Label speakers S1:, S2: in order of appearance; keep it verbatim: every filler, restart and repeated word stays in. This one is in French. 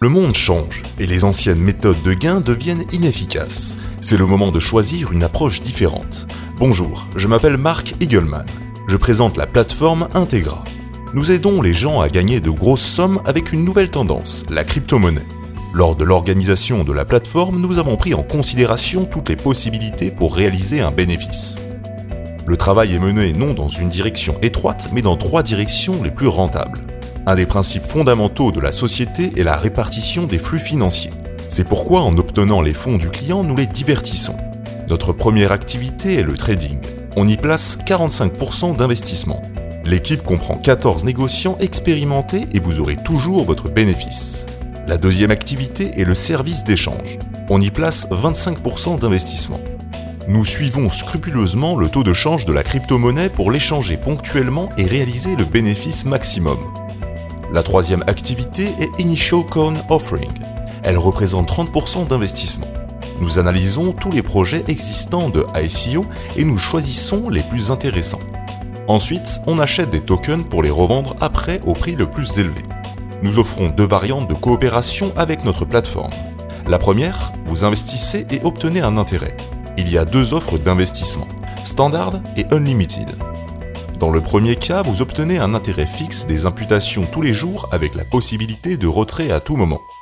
S1: Le monde change et les anciennes méthodes de gain deviennent inefficaces. C'est le moment de choisir une approche différente. Bonjour, je m'appelle Mark Eagleman. Je présente la plateforme Integra. Nous aidons les gens à gagner de grosses sommes avec une nouvelle tendance, la crypto-monnaie. Lors de l'organisation de la plateforme, nous avons pris en considération toutes les possibilités pour réaliser un bénéfice. Le travail est mené non dans une direction étroite, mais dans trois directions les plus rentables. Un des principes fondamentaux de la société est la répartition des flux financiers. C'est pourquoi en obtenant les fonds du client, nous les divertissons. Notre première activité est le trading. On y place quarante-cinq pour cent d'investissement. L'équipe comprend quatorze négociants expérimentés et vous aurez toujours votre bénéfice. La deuxième activité est le service d'échange. On y place vingt-cinq pour cent d'investissement. Nous suivons scrupuleusement le taux de change de la crypto-monnaie pour l'échanger ponctuellement et réaliser le bénéfice maximum. La troisième activité est Initial Coin Offering. Elle représente trente pour cent d'investissement. Nous analysons tous les projets existants de I C O et nous choisissons les plus intéressants. Ensuite, on achète des tokens pour les revendre après au prix le plus élevé. Nous offrons deux variantes de coopération avec notre plateforme. La première, vous investissez et obtenez un intérêt. Il y a deux offres d'investissement, Standard et Unlimited. Dans le premier cas, vous obtenez un intérêt fixe des imputations tous les jours avec la possibilité de retrait à tout moment.